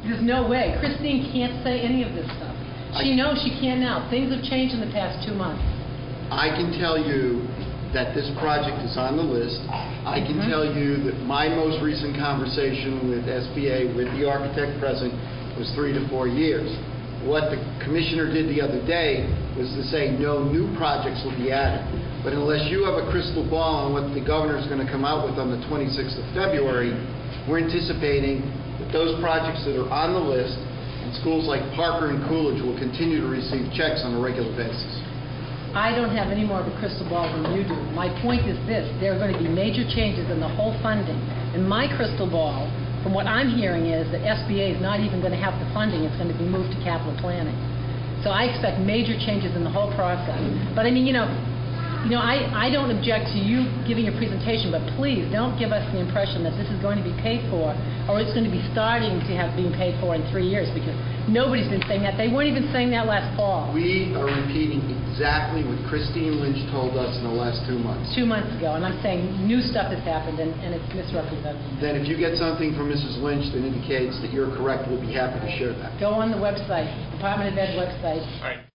There's no way. Christine can't say any of this stuff. She knows she can't now. Things have changed in the past 2 months. I can tell you that this project is on the list. I can tell you that my most recent conversation with SBA, with the architect present, was 3 to 4 years. What the commissioner did the other day was to say no new projects will be added. But unless you have a crystal ball on what the governor is going to come out with on the 26th of February, we're anticipating that those projects that are on the list and schools like Parker and Coolidge will continue to receive checks on a regular basis. I don't have any more of a crystal ball than you do. My point is this: there are going to be major changes in the whole funding. And my crystal ball, from what I'm hearing, is that SBA is not even going to have the funding. It's going to be moved to capital planning. So I expect major changes in the whole process. But I mean, I don't object to you giving a presentation, but please don't give us the impression that this is going to be paid for, or it's going to be starting to have being paid for in 3 years, because nobody's been saying that. They weren't even saying that last fall. We are repeating exactly what Christine Lynch told us in the last 2 months. 2 months ago, and I'm saying new stuff has happened, and it's misrepresented. Then if you get something from Mrs. Lynch that indicates that you're correct, we'll be happy to share that. Go on the website, Department of Ed website. All right.